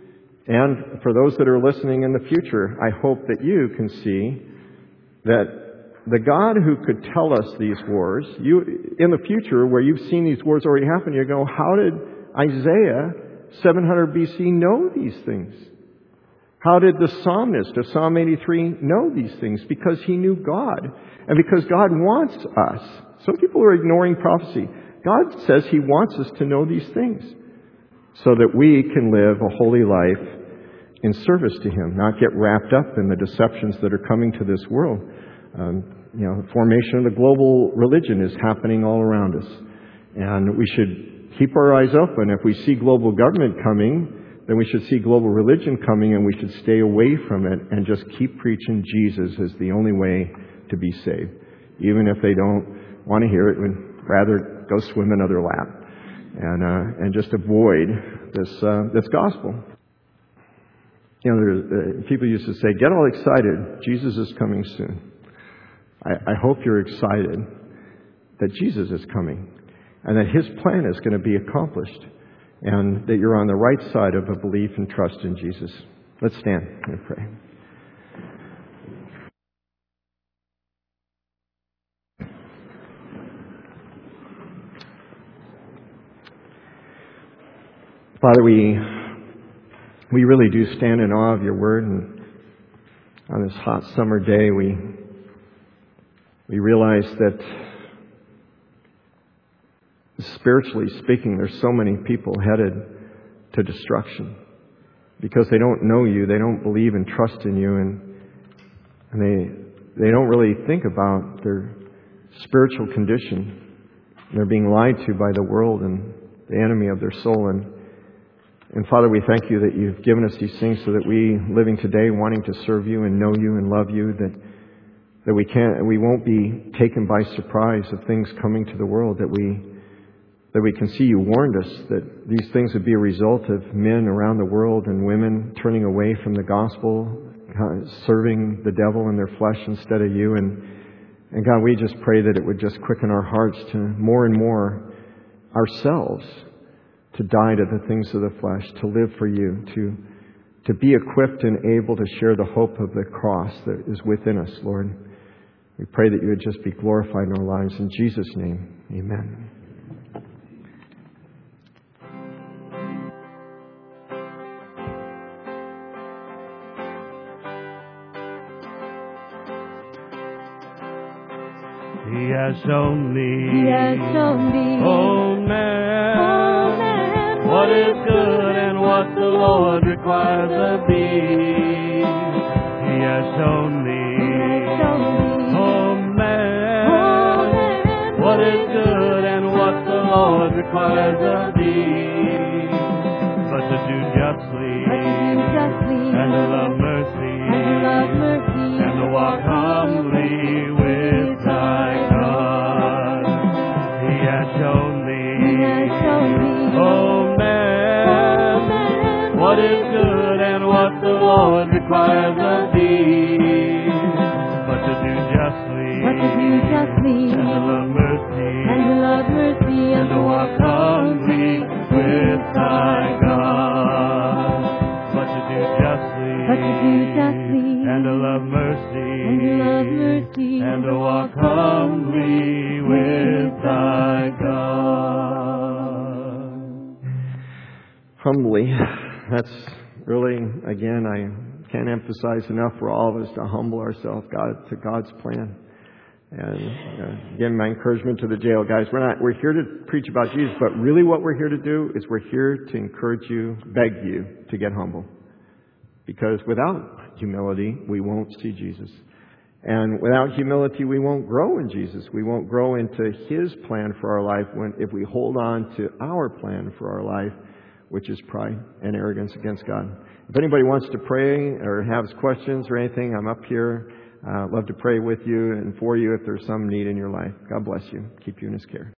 And for those that are listening in the future, I hope that you can see that the God who could tell us these wars, you in the future where you've seen these wars already happen, you go, how did Isaiah seven hundred B C know these things? How did the psalmist of Psalm eighty-three know these things? Because he knew God. And because God wants us. Some people are ignoring prophecy. God says he wants us to know these things so that we can live a holy life in service to him, not get wrapped up in the deceptions that are coming to this world. Um, you know, the formation of the global religion is happening all around us. And we should keep our eyes open. If we see global government coming, then we should see global religion coming, and we should stay away from it and just keep preaching Jesus as the only way to be saved. Even if they don't want to hear it, we'd rather go swim another lap and uh, and just avoid this uh, this gospel. You know, there, uh, people used to say, "Get all excited! Jesus is coming soon." I, I hope you're excited that Jesus is coming and that his plan is going to be accomplished, and that you're on the right side of a belief and trust in Jesus. Let's stand and pray. Father, we we really do stand in awe of your word, and on this hot summer day we we realize that spiritually speaking, there's so many people headed to destruction because they don't know you, they don't believe and trust in you, and and they they don't really think about their spiritual condition. They're being lied to by the world and the enemy of their soul. And and Father, we thank you that you've given us these things so that we, living today, wanting to serve you and know you and love you, that that we can't, we won't be taken by surprise of things coming to the world, that we that we can see you warned us that these things would be a result of men around the world and women turning away from the gospel, serving the devil in their flesh instead of you. And, and God, we just pray that it would just quicken our hearts to more and more ourselves to die to the things of the flesh, to live for you, to, to be equipped and able to share the hope of the cross that is within us, Lord. We pray that you would just be glorified in our lives. In Jesus' name, amen. He has shown me, He has shown me, oh man, oh man, what is good and what the Lord requires of thee. He has shown me, He has shown me, oh man, oh man, what is good and what the Lord requires of thee. But to do justly, but to do justly, and to love mercy, and to love mercy, and to walk humbly requires of thee, but to do justly, but to do justly, and to love mercy, and to love mercy, and to walk humbly with thy God. But to do justly, but to do justly, and to love mercy, and to love mercy, and to walk humbly with thy God. Humbly. That's really, again, I can't emphasize enough for all of us to humble ourselves God to God's plan. And uh, again, my encouragement to the jail guys, we're not, we're here to preach about Jesus, but really what we're here to do is we're here to encourage you, beg you to get humble. Because without humility, we won't see Jesus. And without humility, we won't grow in Jesus. We won't grow into His plan for our life when, if we hold on to our plan for our life, which is pride and arrogance against God. If anybody wants to pray or has questions or anything, I'm up here. Uh, love to pray with you and for you if there's some need in your life. God bless you. Keep you in His care.